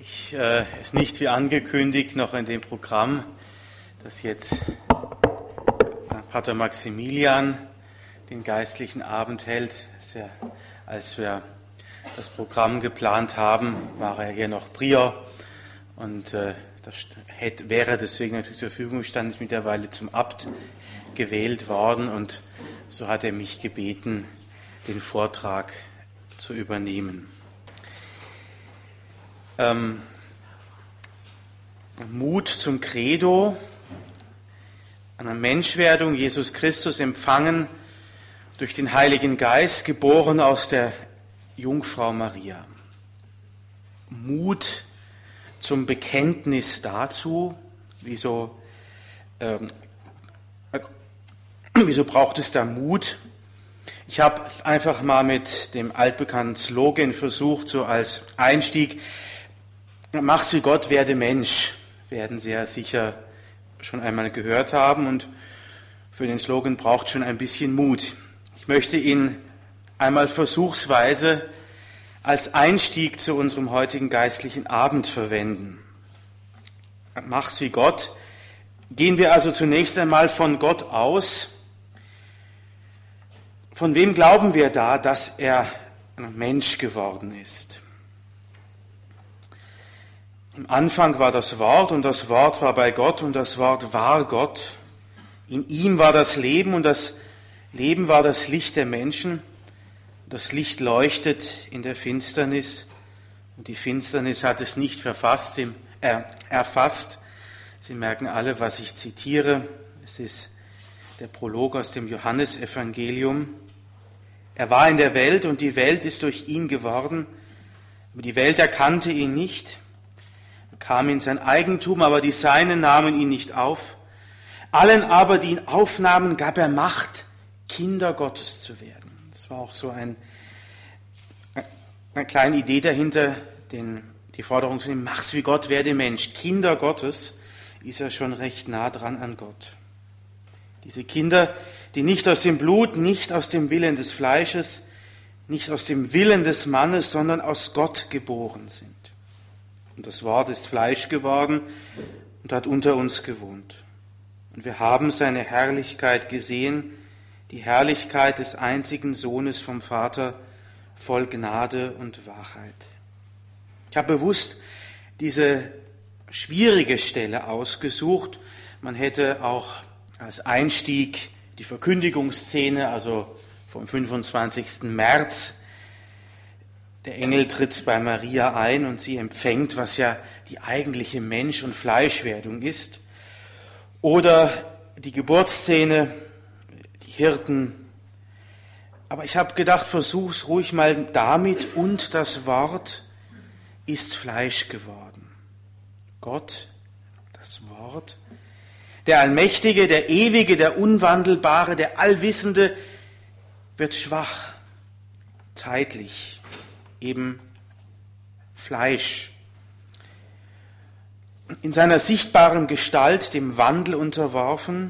Ist nicht wie angekündigt noch in dem Programm, dass jetzt Pater Maximilian den geistlichen Abend hält. Ja, als wir das Programm geplant haben, war er hier noch Prior und wäre deswegen natürlich zur Verfügung gestanden, ist mittlerweile zum Abt gewählt worden und so hat er mich gebeten, den Vortrag zu übernehmen. Mut zum Credo, einer Menschwerdung, Jesus Christus empfangen durch den Heiligen Geist, geboren aus der Jungfrau Maria. Mut zum Bekenntnis dazu, wieso braucht es da Mut? Ich habe es einfach mal mit dem altbekannten Slogan versucht, so als Einstieg: Mach's wie Gott, werde Mensch. Werden Sie ja sicher schon einmal gehört haben, und für den Slogan braucht schon ein bisschen Mut. Ich möchte ihn einmal versuchsweise als Einstieg zu unserem heutigen geistlichen Abend verwenden. Mach's wie Gott. Gehen wir also zunächst einmal von Gott aus. Von wem glauben wir da, dass er Mensch geworden ist? Im Anfang war das Wort, und das Wort war bei Gott, und das Wort war Gott. In ihm war das Leben, und das Leben war das Licht der Menschen. Das Licht leuchtet in der Finsternis, und die Finsternis hat es nicht erfasst. Sie merken alle, was ich zitiere. Es ist der Prolog aus dem Johannesevangelium. Er war in der Welt, und die Welt ist durch ihn geworden. Aber die Welt erkannte ihn nicht. Er kam in sein Eigentum, aber die Seinen nahmen ihn nicht auf. Allen aber, die ihn aufnahmen, gab er Macht, Kinder Gottes zu werden. Das war auch so eine kleine Idee dahinter, die Forderung zu nehmen: Mach's wie Gott, werde Mensch. Kinder Gottes ist ja schon recht nah dran an Gott. Diese Kinder, die nicht aus dem Blut, nicht aus dem Willen des Fleisches, nicht aus dem Willen des Mannes, sondern aus Gott geboren sind. Und das Wort ist Fleisch geworden und hat unter uns gewohnt. Und wir haben seine Herrlichkeit gesehen, die Herrlichkeit des einzigen Sohnes vom Vater, voll Gnade und Wahrheit. Ich habe bewusst diese schwierige Stelle ausgesucht. Man hätte auch als Einstieg die Verkündigungsszene, also vom 25. März. Der Engel tritt bei Maria ein und sie empfängt, was ja die eigentliche Mensch- und Fleischwerdung ist. Oder die Geburtsszene, die Hirten. Aber ich habe gedacht, versuch's ruhig mal damit: und das Wort ist Fleisch geworden. Gott, das Wort, der Allmächtige, der Ewige, der Unwandelbare, der Allwissende, wird schwach, zeitlich, eben Fleisch. In seiner sichtbaren Gestalt dem Wandel unterworfen,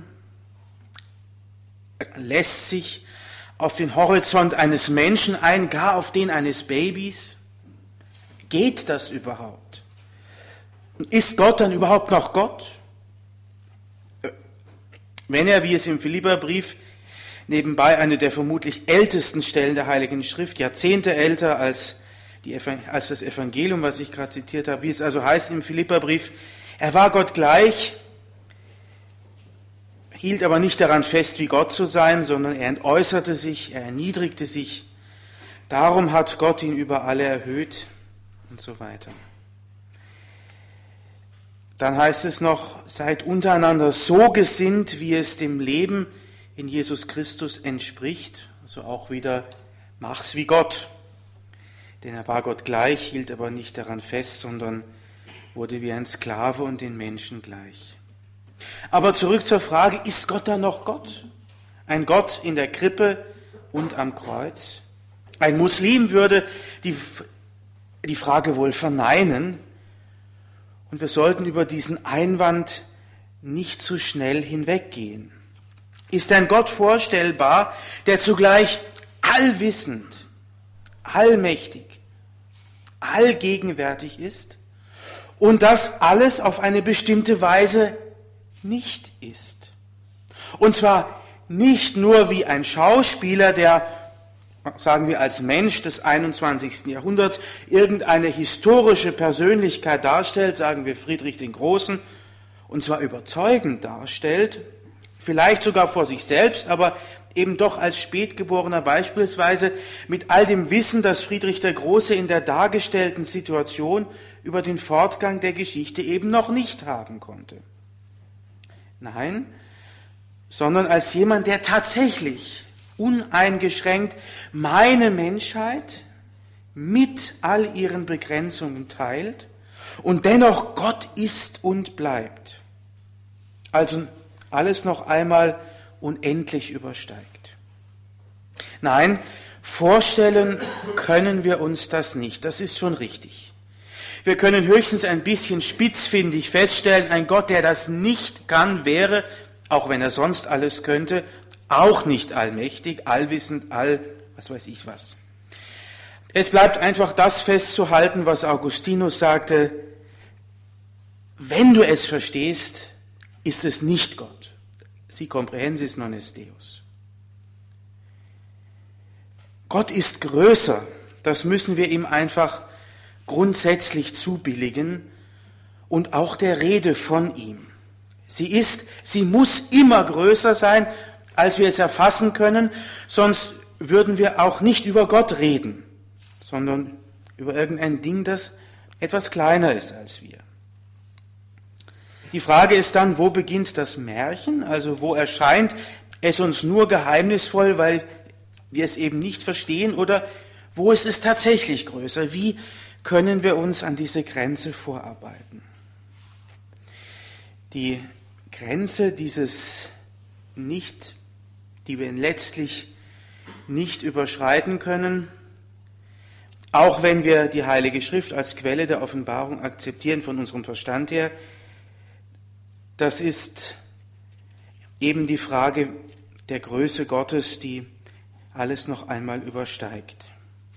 lässt sich auf den Horizont eines Menschen ein, gar auf den eines Babys. Geht das überhaupt? Ist Gott dann überhaupt noch Gott? Wenn er, wie es im Philipperbrief nebenbei eine der vermutlich ältesten Stellen der Heiligen Schrift, Jahrzehnte älter als das Evangelium, was ich gerade zitiert habe, wie es also heißt im Philipperbrief: Er war Gott gleich, hielt aber nicht daran fest, wie Gott zu sein, sondern er entäußerte sich, er erniedrigte sich. Darum hat Gott ihn über alle erhöht und so weiter. Dann heißt es noch: Seid untereinander so gesinnt, wie es dem Leben in Jesus Christus entspricht. Also auch wieder: Mach's wie Gott. Denn er war Gott gleich, hielt aber nicht daran fest, sondern wurde wie ein Sklave und den Menschen gleich. Aber zurück zur Frage: Ist Gott dann noch Gott? Ein Gott in der Krippe und am Kreuz? Ein Muslim würde die Frage wohl verneinen. Und wir sollten über diesen Einwand nicht zu schnell hinweggehen. Ist ein Gott vorstellbar, der zugleich allwissend, allmächtig, allgegenwärtig ist und das alles auf eine bestimmte Weise nicht ist. Und zwar nicht nur wie ein Schauspieler, der, sagen wir als Mensch des 21. Jahrhunderts, irgendeine historische Persönlichkeit darstellt, sagen wir Friedrich den Großen, und zwar überzeugend darstellt, vielleicht sogar vor sich selbst, aber eben doch als Spätgeborener beispielsweise mit all dem Wissen, das Friedrich der Große in der dargestellten Situation über den Fortgang der Geschichte eben noch nicht haben konnte. Nein, sondern als jemand, der tatsächlich uneingeschränkt meine Menschheit mit all ihren Begrenzungen teilt und dennoch Gott ist und bleibt. Also alles noch einmal unendlich übersteigt. Nein, vorstellen können wir uns das nicht, das ist schon richtig. Wir können höchstens ein bisschen spitzfindig feststellen, ein Gott, der das nicht kann, wäre, auch wenn er sonst alles könnte, auch nicht allmächtig, allwissend, was weiß ich was. Es bleibt einfach das festzuhalten, was Augustinus sagte: Wenn du es verstehst, ist es nicht Gott. Si comprehensis non est Deus. Gott ist größer, das müssen wir ihm einfach grundsätzlich zubilligen und auch der Rede von ihm. Sie muss immer größer sein, als wir es erfassen können, sonst würden wir auch nicht über Gott reden, sondern über irgendein Ding, das etwas kleiner ist als wir. Die Frage ist dann, wo beginnt das Märchen? Also wo erscheint es uns nur geheimnisvoll, weil wir es eben nicht verstehen? Oder wo ist es tatsächlich größer? Wie können wir uns an diese Grenze vorarbeiten? Die Grenze dieses Nicht, die wir letztlich nicht überschreiten können, auch wenn wir die Heilige Schrift als Quelle der Offenbarung akzeptieren von unserem Verstand her, das ist eben die Frage der Größe Gottes, die alles noch einmal übersteigt.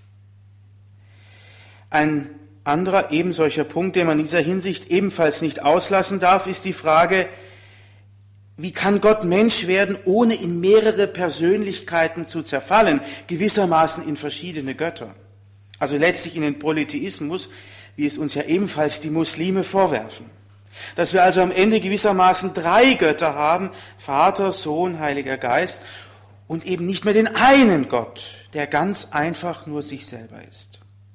Ein anderer ebensolcher Punkt, den man in dieser Hinsicht ebenfalls nicht auslassen darf, ist die Frage, wie kann Gott Mensch werden, ohne in mehrere Persönlichkeiten zu zerfallen, gewissermaßen in verschiedene Götter? Also letztlich in den Polytheismus, wie es uns ja ebenfalls die Muslime vorwerfen. Dass wir also am Ende gewissermaßen 3 Götter haben, Vater, Sohn, Heiliger Geist, und eben nicht mehr den einen Gott, der ganz einfach nur sich selber ist.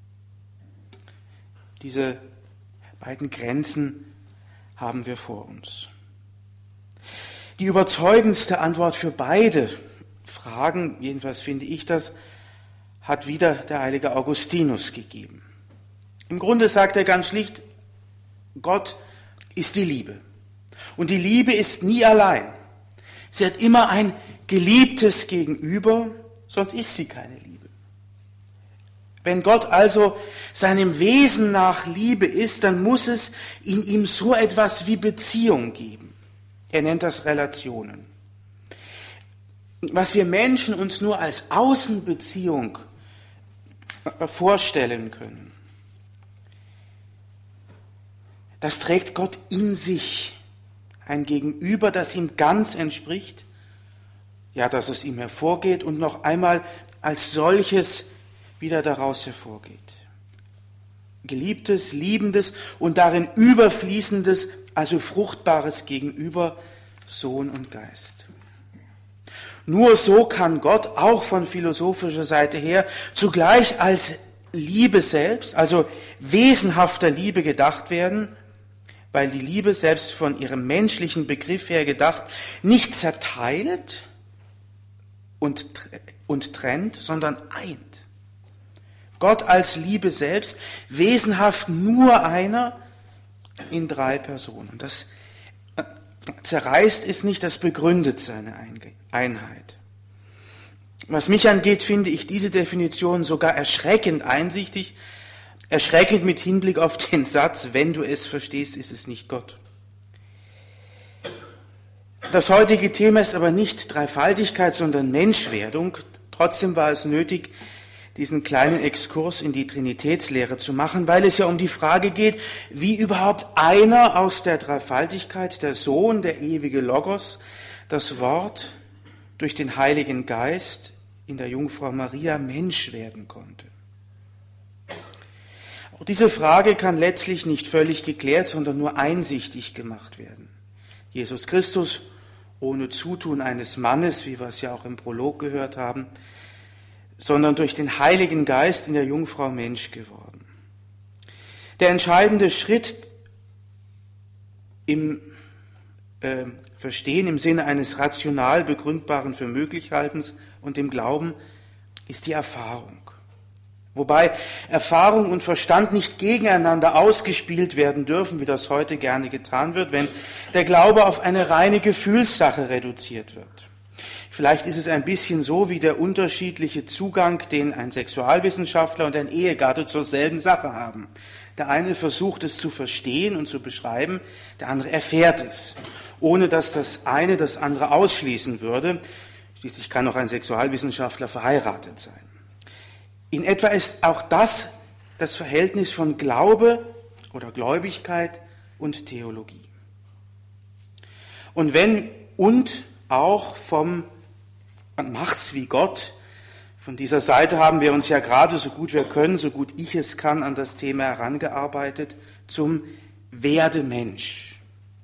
Diese beiden Grenzen haben wir vor uns. Die überzeugendste Antwort für beide Fragen, jedenfalls finde ich das, hat wieder der heilige Augustinus gegeben. Im Grunde sagt er ganz schlicht, Gott ist die Liebe. Und die Liebe ist nie allein. Sie hat immer ein geliebtes Gegenüber, sonst ist sie keine Liebe. Wenn Gott also seinem Wesen nach Liebe ist, dann muss es in ihm so etwas wie Beziehung geben. Er nennt das Relationen. Was wir Menschen uns nur als Außenbeziehung vorstellen können, das trägt Gott in sich, ein Gegenüber, das ihm ganz entspricht, ja, dass es ihm hervorgeht und noch einmal als solches wieder daraus hervorgeht. Geliebtes, liebendes und darin überfließendes, also fruchtbares Gegenüber, Sohn und Geist. Nur so kann Gott auch von philosophischer Seite her zugleich als Liebe selbst, also wesenhafter Liebe gedacht werden, weil die Liebe selbst von ihrem menschlichen Begriff her gedacht nicht zerteilt und trennt, sondern eint. Gott als Liebe selbst, wesenhaft nur einer in 3 Personen. Das zerreißt es nicht, das begründet seine Einheit. Was mich angeht, finde ich diese Definition sogar erschreckend einsichtig, erschreckend mit Hinblick auf den Satz, wenn du es verstehst, ist es nicht Gott. Das heutige Thema ist aber nicht Dreifaltigkeit, sondern Menschwerdung. Trotzdem war es nötig, diesen kleinen Exkurs in die Trinitätslehre zu machen, weil es ja um die Frage geht, wie überhaupt einer aus der Dreifaltigkeit, der Sohn, der ewige Logos, das Wort durch den Heiligen Geist in der Jungfrau Maria Mensch werden konnte. Auch diese Frage kann letztlich nicht völlig geklärt, sondern nur einsichtig gemacht werden. Jesus Christus, ohne Zutun eines Mannes, wie wir es ja auch im Prolog gehört haben, sondern durch den Heiligen Geist in der Jungfrau Mensch geworden. Der entscheidende Schritt im Verstehen im Sinne eines rational begründbaren für möglich haltens und im Glauben ist die Erfahrung. Wobei Erfahrung und Verstand nicht gegeneinander ausgespielt werden dürfen, wie das heute gerne getan wird, wenn der Glaube auf eine reine Gefühlssache reduziert wird. Vielleicht ist es ein bisschen so wie der unterschiedliche Zugang, den ein Sexualwissenschaftler und ein Ehegatte zur selben Sache haben. Der eine versucht es zu verstehen und zu beschreiben, der andere erfährt es, ohne dass das eine das andere ausschließen würde. Schließlich kann auch ein Sexualwissenschaftler verheiratet sein. In etwa ist auch das Verhältnis von Glaube oder Gläubigkeit und Theologie. Und auch vom Mach's wie Gott. Von dieser Seite haben wir uns ja gerade so gut wir können, so gut ich es kann, an das Thema herangearbeitet, zum Werde Mensch.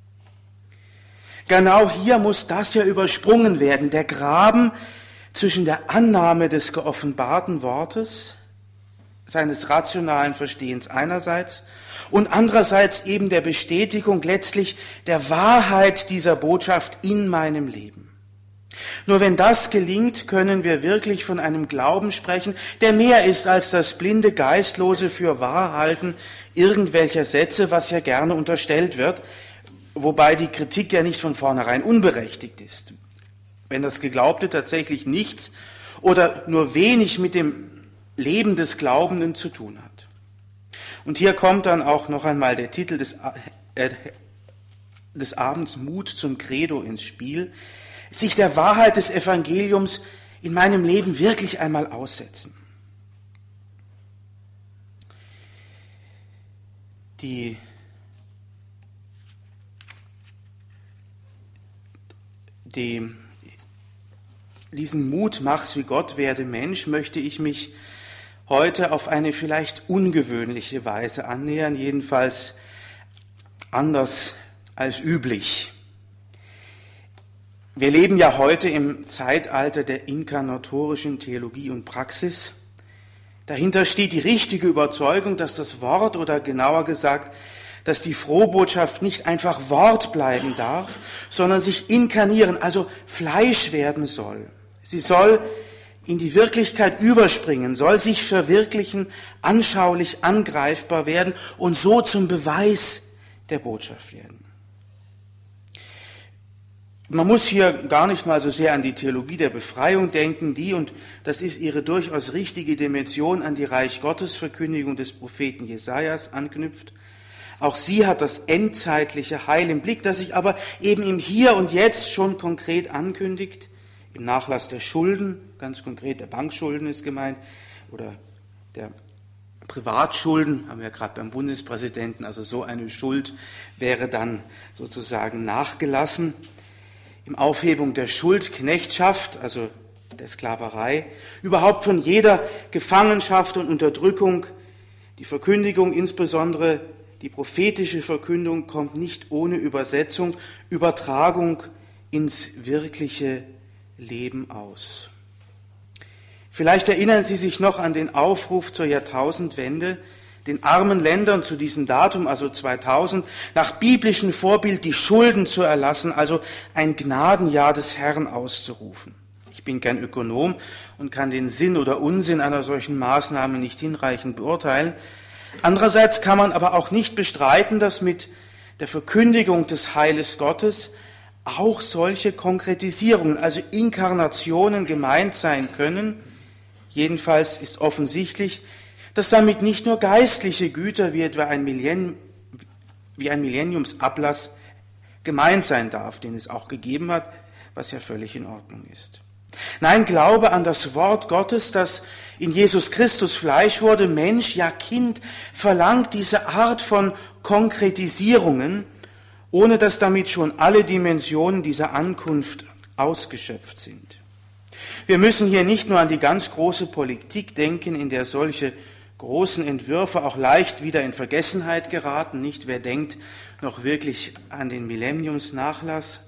Genau hier muss das ja übersprungen werden, der Graben zwischen der Annahme des geoffenbarten Wortes, seines rationalen Verstehens einerseits und andererseits eben der Bestätigung letztlich der Wahrheit dieser Botschaft in meinem Leben. Nur wenn das gelingt, können wir wirklich von einem Glauben sprechen, der mehr ist als das blinde, geistlose Fürwahrhalten irgendwelcher Sätze, was ja gerne unterstellt wird, wobei die Kritik ja nicht von vornherein unberechtigt ist. Wenn das Geglaubte tatsächlich nichts oder nur wenig mit dem Leben des Glaubenden zu tun hat. Und hier kommt dann auch noch einmal der Titel des Abends Mut zum Credo ins Spiel, sich der Wahrheit des Evangeliums in meinem Leben wirklich einmal aussetzen. Diesen Mut, mach's wie Gott, werde Mensch, möchte ich mich heute auf eine vielleicht ungewöhnliche Weise annähern, jedenfalls anders als üblich. Wir leben ja heute im Zeitalter der inkarnatorischen Theologie und Praxis. Dahinter steht die richtige Überzeugung, dass das Wort oder genauer gesagt, dass die Frohbotschaft nicht einfach Wort bleiben darf, sondern sich inkarnieren, also Fleisch werden soll. Sie soll in die Wirklichkeit überspringen, soll sich verwirklichen, anschaulich angreifbar werden und so zum Beweis der Botschaft werden. Man muss hier gar nicht mal so sehr an die Theologie der Befreiung denken, die, und das ist ihre durchaus richtige Dimension, an die Reich Gottes Verkündigung des Propheten Jesajas anknüpft. Auch sie hat das endzeitliche Heil im Blick, das sich aber eben im Hier und Jetzt schon konkret ankündigt, im Nachlass der Schulden, ganz konkret der Bankschulden ist gemeint, oder der Privatschulden, haben wir ja gerade beim Bundespräsidenten, also so eine Schuld wäre dann sozusagen nachgelassen. Im Aufhebung der Schuldknechtschaft, also der Sklaverei, überhaupt von jeder Gefangenschaft und Unterdrückung. Die Verkündigung, insbesondere die prophetische Verkündung, kommt nicht ohne Übersetzung, Übertragung ins wirkliche Leben aus. Vielleicht erinnern Sie sich noch an den Aufruf zur Jahrtausendwende, den armen Ländern zu diesem Datum, also 2000, nach biblischem Vorbild die Schulden zu erlassen, also ein Gnadenjahr des Herrn auszurufen. Ich bin kein Ökonom und kann den Sinn oder Unsinn einer solchen Maßnahme nicht hinreichend beurteilen. Andererseits kann man aber auch nicht bestreiten, dass mit der Verkündigung des Heiles Gottes auch solche Konkretisierungen, also Inkarnationen gemeint sein können. Jedenfalls ist offensichtlich, dass damit nicht nur geistliche Güter wie etwa ein Millenniumsablass gemeint sein darf, den es auch gegeben hat, was ja völlig in Ordnung ist. Nein, Glaube an das Wort Gottes, das in Jesus Christus Fleisch wurde, Mensch, ja Kind, verlangt diese Art von Konkretisierungen, ohne dass damit schon alle Dimensionen dieser Ankunft ausgeschöpft sind. Wir müssen hier nicht nur an die ganz große Politik denken, in der solche großen Entwürfe auch leicht wieder in Vergessenheit geraten. Nicht, wer denkt noch wirklich an den Millenniumsnachlass.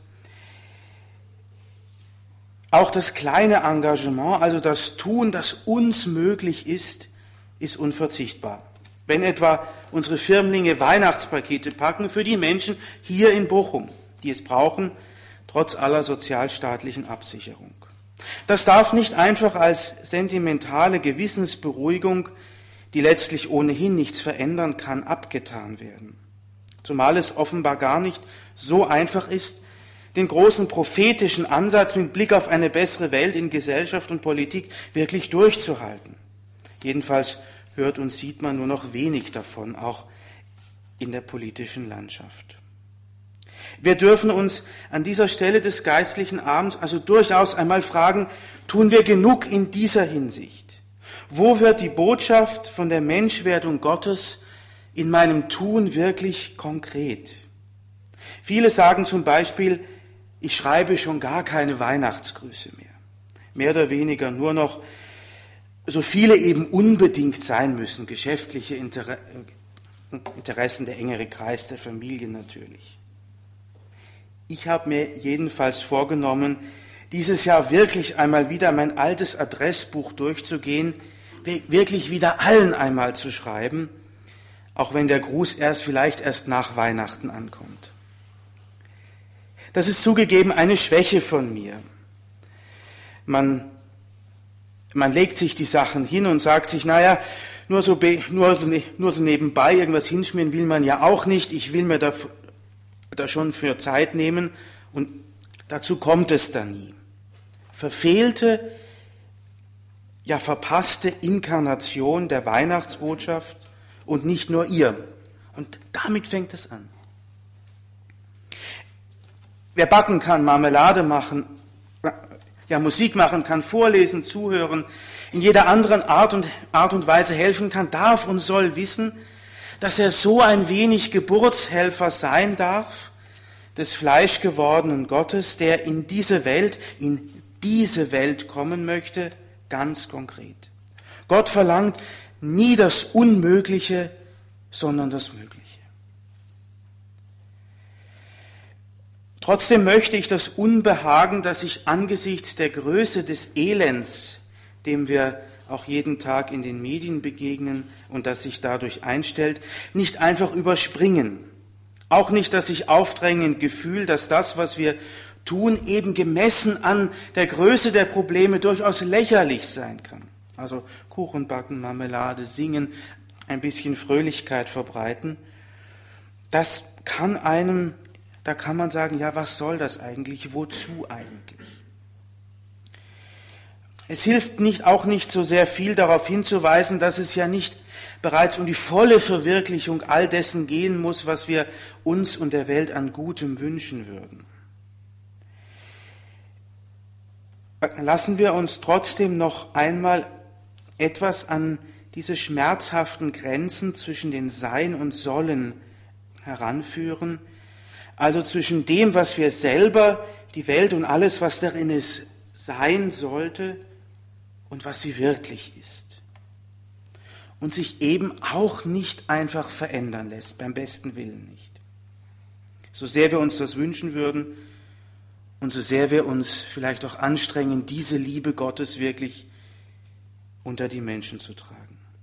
Auch das kleine Engagement, also das Tun, das uns möglich ist unverzichtbar. Wenn etwa unsere Firmlinge Weihnachtspakete packen für die Menschen hier in Bochum, die es brauchen, trotz aller sozialstaatlichen Absicherung. Das darf nicht einfach als sentimentale Gewissensberuhigung, die letztlich ohnehin nichts verändern kann, abgetan werden. Zumal es offenbar gar nicht so einfach ist, den großen prophetischen Ansatz mit Blick auf eine bessere Welt in Gesellschaft und Politik wirklich durchzuhalten. Jedenfalls hört und sieht man nur noch wenig davon, auch in der politischen Landschaft. Wir dürfen uns an dieser Stelle des geistlichen Abends also durchaus einmal fragen, tun wir genug in dieser Hinsicht? Wo wird die Botschaft von der Menschwerdung Gottes in meinem Tun wirklich konkret? Viele sagen zum Beispiel, ich schreibe schon gar keine Weihnachtsgrüße mehr. Mehr oder weniger nur noch, so viele eben unbedingt sein müssen, geschäftliche Interessen, der engere Kreis der Familie natürlich. Ich habe mir jedenfalls vorgenommen, dieses Jahr wirklich einmal wieder mein altes Adressbuch durchzugehen, wirklich wieder allen einmal zu schreiben, auch wenn der Gruß vielleicht erst nach Weihnachten ankommt. Das ist zugegeben eine Schwäche von mir. Man legt sich die Sachen hin und sagt sich, naja, nur so nebenbei irgendwas hinschmieren will man ja auch nicht. Ich will mir da schon für Zeit nehmen und dazu kommt es dann nie. Verfehlte, ja verpasste Inkarnation der Weihnachtsbotschaft und nicht nur ihr. Und damit fängt es an. Wer backen kann, Marmelade machen, ja Musik machen kann, vorlesen, zuhören, in jeder anderen Art und Weise helfen kann, darf und soll wissen, dass er so ein wenig Geburtshelfer sein darf, des fleischgewordenen Gottes, der in diese Welt kommen möchte, ganz konkret. Gott verlangt nie das Unmögliche, sondern das Mögliche. Trotzdem möchte ich das Unbehagen, das ich angesichts der Größe des Elends, dem wir auch jeden Tag in den Medien begegnen und das sich dadurch einstellt, nicht einfach überspringen. Auch nicht das sich aufdrängende Gefühl, dass das, was wir tun, eben gemessen an der Größe der Probleme durchaus lächerlich sein kann. Also Kuchen backen, Marmelade, singen, ein bisschen Fröhlichkeit verbreiten. Da kann man sagen, ja, was soll das eigentlich? Wozu eigentlich? Es hilft auch nicht so sehr viel darauf hinzuweisen, dass es ja nicht bereits um die volle Verwirklichung all dessen gehen muss, was wir uns und der Welt an Gutem wünschen würden. Lassen wir uns trotzdem noch einmal etwas an diese schmerzhaften Grenzen zwischen den Sein und Sollen heranführen, also zwischen dem, was wir selber, die Welt und alles, was darin ist, sein sollte und was sie wirklich ist. Und sich eben auch nicht einfach verändern lässt, beim besten Willen nicht. So sehr wir uns das wünschen würden und so sehr wir uns vielleicht auch anstrengen, diese Liebe Gottes wirklich unter die Menschen zu tragen.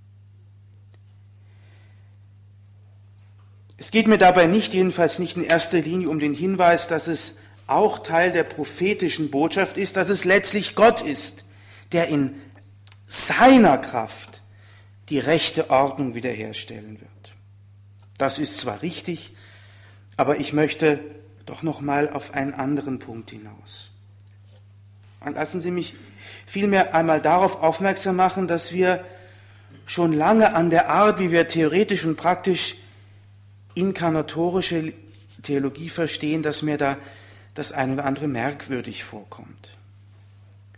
Es geht mir dabei jedenfalls nicht in erster Linie um den Hinweis, dass es auch Teil der prophetischen Botschaft ist, dass es letztlich Gott ist, der in seiner Kraft die rechte Ordnung wiederherstellen wird. Das ist zwar richtig, aber ich möchte doch noch mal auf einen anderen Punkt hinaus. Und lassen Sie mich vielmehr einmal darauf aufmerksam machen, dass wir schon lange an der Art, wie wir theoretisch und praktisch inkarnatorische Theologie verstehen, dass mir da das ein oder andere merkwürdig vorkommt.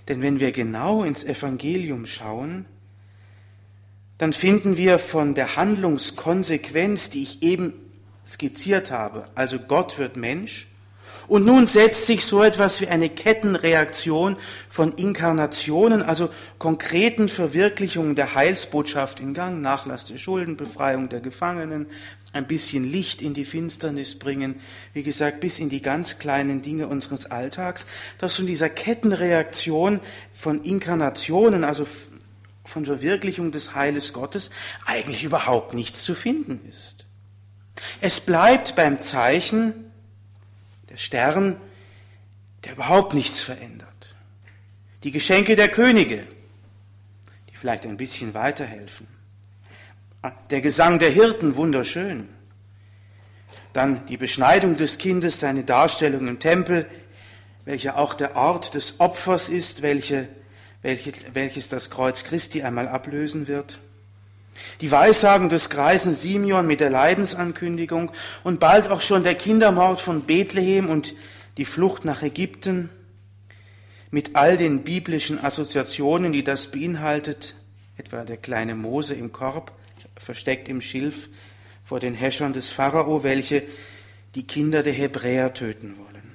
Denn wenn wir genau ins Evangelium schauen, dann finden wir von der Handlungskonsequenz, die ich eben skizziert habe, also Gott wird Mensch, und nun setzt sich so etwas wie eine Kettenreaktion von Inkarnationen, also konkreten Verwirklichungen der Heilsbotschaft in Gang, Nachlass der Schulden, Befreiung der Gefangenen, ein bisschen Licht in die Finsternis bringen, wie gesagt, bis in die ganz kleinen Dinge unseres Alltags, dass von dieser Kettenreaktion von Inkarnationen, also von Verwirklichung des Heiles Gottes, eigentlich überhaupt nichts zu finden ist. Es bleibt beim Zeichen der Stern, der überhaupt nichts verändert. Die Geschenke der Könige, die vielleicht ein bisschen weiterhelfen. Der Gesang der Hirten, wunderschön. Dann die Beschneidung des Kindes, seine Darstellung im Tempel, welcher auch der Ort des Opfers ist, welches das Kreuz Christi einmal ablösen wird. Die Weissagen des greisen Simeon mit der Leidensankündigung und bald auch schon der Kindermord von Bethlehem und die Flucht nach Ägypten mit all den biblischen Assoziationen, die das beinhaltet, etwa der kleine Mose im Korb, versteckt im Schilf vor den Häschern des Pharao, welche die Kinder der Hebräer töten wollen.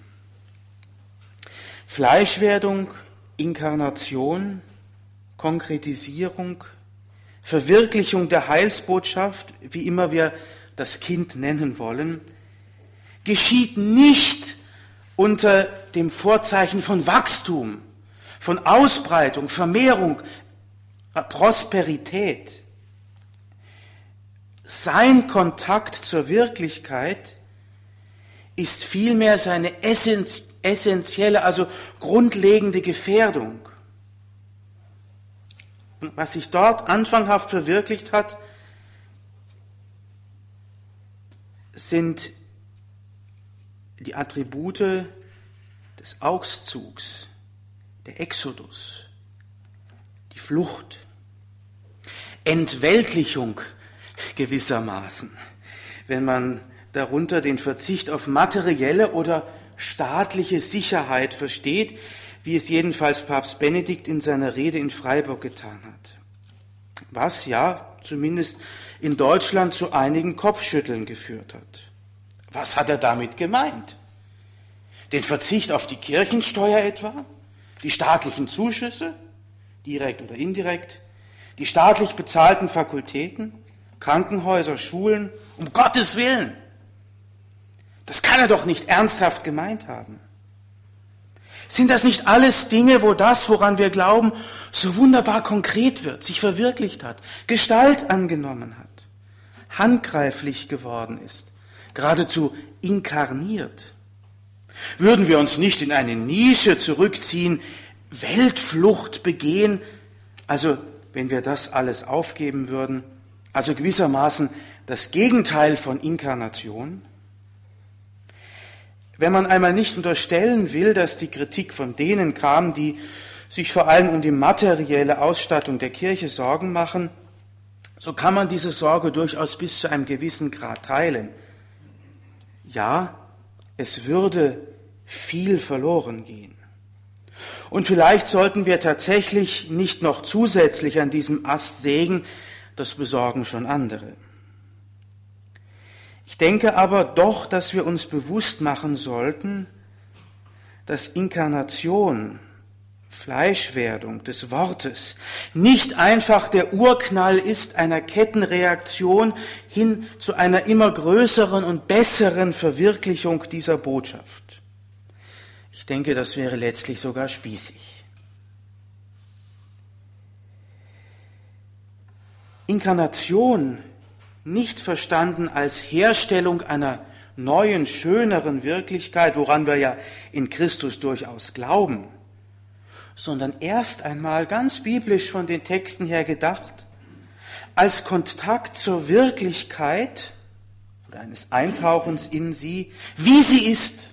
Fleischwerdung, Inkarnation, Konkretisierung, Verwirklichung der Heilsbotschaft, wie immer wir das Kind nennen wollen, geschieht nicht unter dem Vorzeichen von Wachstum, von Ausbreitung, Vermehrung, Prosperität. Sein Kontakt zur Wirklichkeit ist vielmehr seine essentielle, also grundlegende Gefährdung. Und was sich dort anfanghaft verwirklicht hat, sind die Attribute des Auszugs, der Exodus, die Flucht, Entweltlichung gewissermaßen, wenn man darunter den Verzicht auf materielle oder staatliche Sicherheit versteht, wie es jedenfalls Papst Benedikt in seiner Rede in Freiburg getan hat. Was ja zumindest in Deutschland zu einigen Kopfschütteln geführt hat. Was hat er damit gemeint? Den Verzicht auf die Kirchensteuer etwa? Die staatlichen Zuschüsse, direkt oder indirekt? Die staatlich bezahlten Fakultäten, Krankenhäuser, Schulen? Um Gottes Willen! Das kann er doch nicht ernsthaft gemeint haben. Sind das nicht alles Dinge, wo das, woran wir glauben, so wunderbar konkret wird, sich verwirklicht hat, Gestalt angenommen hat, handgreiflich geworden ist, geradezu inkarniert? Würden wir uns nicht in eine Nische zurückziehen, Weltflucht begehen, also wenn wir das alles aufgeben würden, also gewissermaßen das Gegenteil von Inkarnation? Wenn man einmal nicht unterstellen will, dass die Kritik von denen kam, die sich vor allem um die materielle Ausstattung der Kirche Sorgen machen, so kann man diese Sorge durchaus bis zu einem gewissen Grad teilen. Ja, es würde viel verloren gehen. Und vielleicht sollten wir tatsächlich nicht noch zusätzlich an diesem Ast sägen, das besorgen schon andere. Ich denke aber doch, dass wir uns bewusst machen sollten, dass Inkarnation, Fleischwerdung des Wortes nicht einfach der Urknall ist einer Kettenreaktion hin zu einer immer größeren und besseren Verwirklichung dieser Botschaft. Ich denke, das wäre letztlich sogar spießig. Inkarnation nicht verstanden als Herstellung einer neuen, schöneren Wirklichkeit, woran wir ja in Christus durchaus glauben, sondern erst einmal ganz biblisch von den Texten her gedacht, als Kontakt zur Wirklichkeit oder eines Eintauchens in sie, wie sie ist.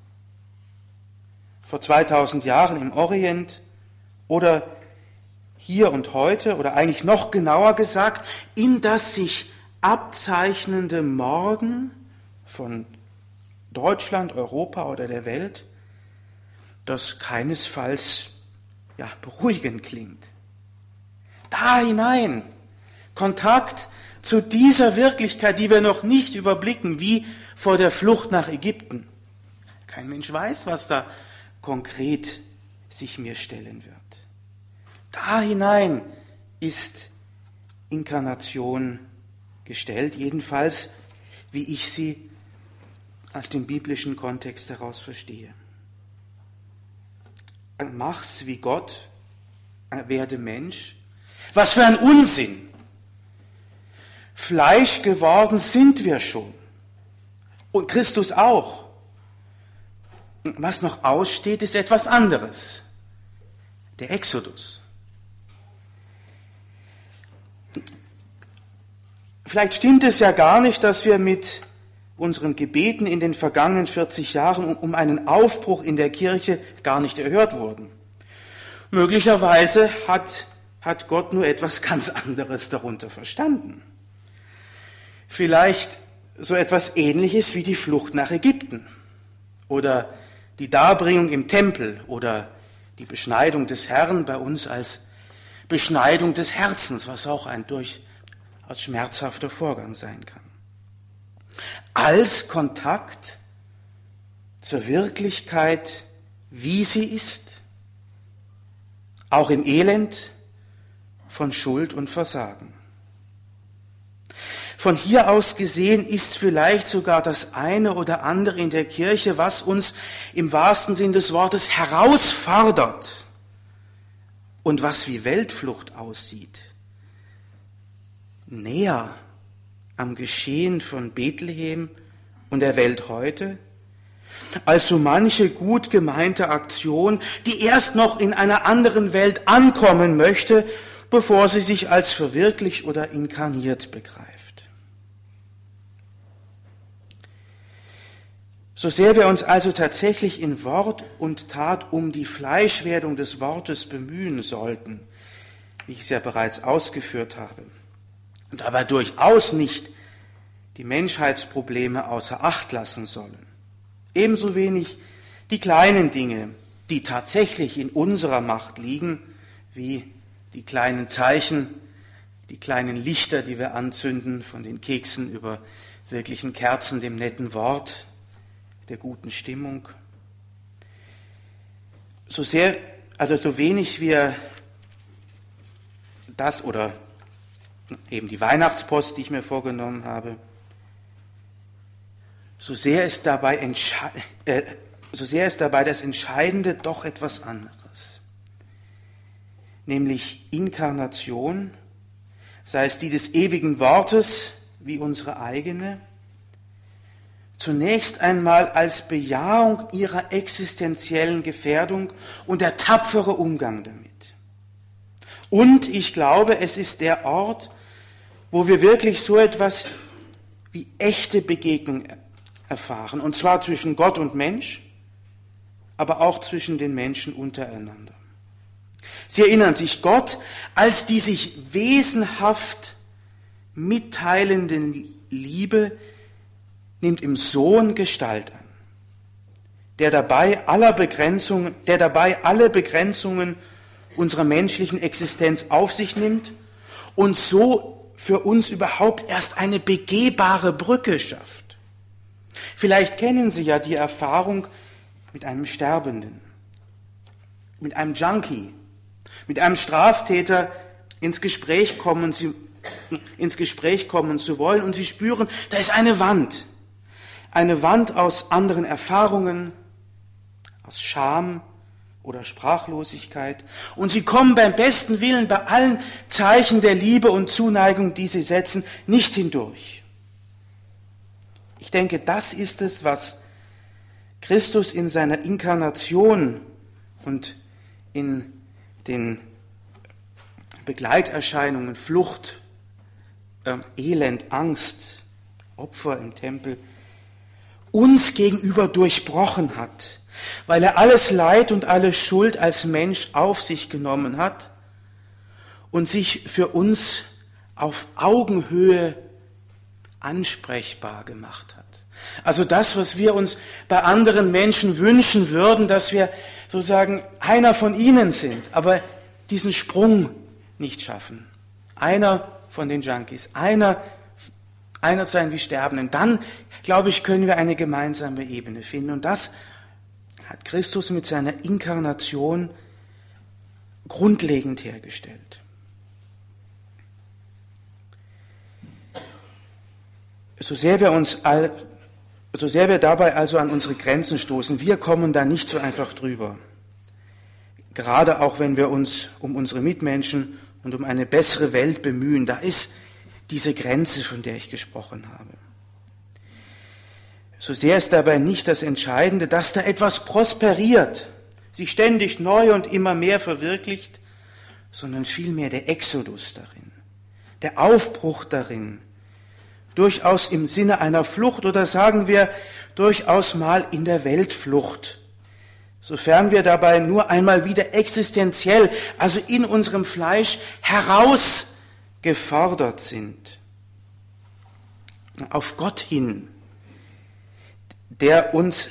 Vor 2000 Jahren im Orient oder hier und heute oder eigentlich noch genauer gesagt, in das sich abzeichnende Morgen von Deutschland, Europa oder der Welt, das keinesfalls beruhigend klingt. Da hinein, Kontakt zu dieser Wirklichkeit, die wir noch nicht überblicken, wie vor der Flucht nach Ägypten. Kein Mensch weiß, was da konkret sich mir stellen wird. Da hinein ist Inkarnation gestellt, jedenfalls wie ich sie aus dem biblischen Kontext heraus verstehe. Mach's wie Gott, werde Mensch. Was für ein Unsinn! Fleisch geworden sind wir schon. Und Christus auch. Was noch aussteht, ist etwas anderes. Der Exodus. Vielleicht stimmt es ja gar nicht, dass wir mit unseren Gebeten in den vergangenen 40 Jahren um einen Aufbruch in der Kirche gar nicht erhört wurden. Möglicherweise hat Gott nur etwas ganz anderes darunter verstanden. Vielleicht so etwas Ähnliches wie die Flucht nach Ägypten oder die Darbringung im Tempel oder die Beschneidung des Herrn bei uns als Beschneidung des Herzens, was auch ein durchaus schmerzhafter Vorgang sein kann. Als Kontakt zur Wirklichkeit, wie sie ist, auch im Elend von Schuld und Versagen. Von hier aus gesehen ist vielleicht sogar das eine oder andere in der Kirche, was uns im wahrsten Sinn des Wortes herausfordert und was wie Weltflucht aussieht, näher am Geschehen von Bethlehem und der Welt heute, als so manche gut gemeinte Aktion, die erst noch in einer anderen Welt ankommen möchte, bevor sie sich als verwirklicht oder inkarniert begreift. So sehr wir uns also tatsächlich in Wort und Tat um die Fleischwerdung des Wortes bemühen sollten, wie ich es ja bereits ausgeführt habe, und aber durchaus nicht die Menschheitsprobleme außer Acht lassen sollen. Ebenso wenig die kleinen Dinge, die tatsächlich in unserer Macht liegen, wie die kleinen Zeichen, die kleinen Lichter, die wir anzünden, von den Keksen über wirklichen Kerzen, dem netten Wort, der guten Stimmung. So wenig wir das oder eben die Weihnachtspost, die ich mir vorgenommen habe, so sehr ist dabei das Entscheidende doch etwas anderes. Nämlich Inkarnation, sei es die des ewigen Wortes wie unsere eigene, zunächst einmal als Bejahung ihrer existenziellen Gefährdung und der tapfere Umgang damit. Und ich glaube, es ist der Ort, wo wir wirklich so etwas wie echte Begegnung erfahren, und zwar zwischen Gott und Mensch, aber auch zwischen den Menschen untereinander. Sie erinnern sich, Gott als die sich wesenhaft mitteilende Liebe nimmt im Sohn Gestalt an, der dabei alle Begrenzungen unserer menschlichen Existenz auf sich nimmt und so für uns überhaupt erst eine begehbare Brücke schafft. Vielleicht kennen Sie ja die Erfahrung mit einem Sterbenden, mit einem Junkie, mit einem Straftäter ins Gespräch kommen zu wollen, und Sie spüren, da ist eine Wand aus anderen Erfahrungen, aus Scham oder Sprachlosigkeit, und Sie kommen beim besten Willen, bei allen Zeichen der Liebe und Zuneigung, die Sie setzen, nicht hindurch. Ich denke, das ist es, was Christus in seiner Inkarnation und in den Begleiterscheinungen, Flucht, Elend, Angst, Opfer im Tempel, uns gegenüber durchbrochen hat, weil er alles Leid und alle Schuld als Mensch auf sich genommen hat und sich für uns auf Augenhöhe ansprechbar gemacht hat. Also das, was wir uns bei anderen Menschen wünschen würden, dass wir sozusagen einer von ihnen sind, aber diesen Sprung nicht schaffen. Einer von den Junkies, einer sein wie Sterbenden. Dann, glaube ich, können wir eine gemeinsame Ebene finden. Und das hat Christus mit seiner Inkarnation grundlegend hergestellt. So sehr wir dabei also an unsere Grenzen stoßen, wir kommen da nicht so einfach drüber. Gerade auch wenn wir uns um unsere Mitmenschen und um eine bessere Welt bemühen, da ist diese Grenze, von der ich gesprochen habe. So sehr ist dabei nicht das Entscheidende, dass da etwas prosperiert, sich ständig neu und immer mehr verwirklicht, sondern vielmehr der Exodus darin, der Aufbruch darin, durchaus im Sinne einer Flucht oder sagen wir durchaus mal in der Weltflucht, sofern wir dabei nur einmal wieder existenziell, also in unserem Fleisch herausgefordert sind, auf Gott hin, der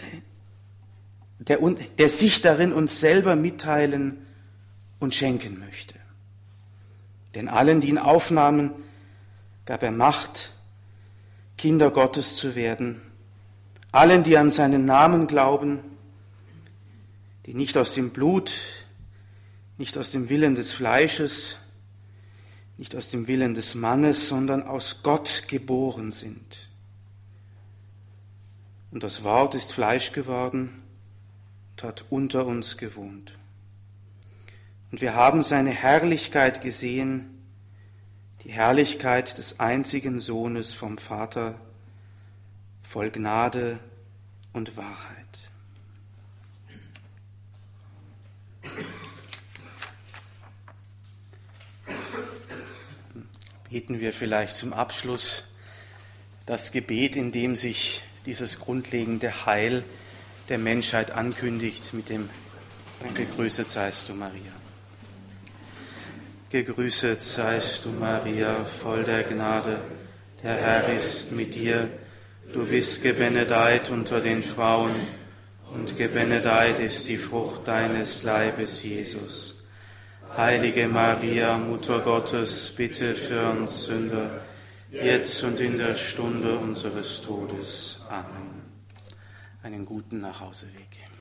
sich darin uns selber mitteilen und schenken möchte. Denn allen, die ihn aufnahmen, gab er Macht, Kinder Gottes zu werden, allen, die an seinen Namen glauben, die nicht aus dem Blut, nicht aus dem Willen des Fleisches, nicht aus dem Willen des Mannes, sondern aus Gott geboren sind. Und das Wort ist Fleisch geworden und hat unter uns gewohnt. Und wir haben seine Herrlichkeit gesehen, die Herrlichkeit des einzigen Sohnes vom Vater, voll Gnade und Wahrheit. Beten wir vielleicht zum Abschluss das Gebet, in dem sich dieses grundlegende Heil der Menschheit ankündigt mit dem Gegrüßet seist du, Maria. Gegrüßet seist du, Maria, voll der Gnade, der Herr ist mit dir. Du bist gebenedeit unter den Frauen, und gebenedeit ist die Frucht deines Leibes, Jesus. Heilige Maria, Mutter Gottes, bitte für uns Sünder, jetzt und in der Stunde unseres Todes. Amen. Einen guten Nachhauseweg.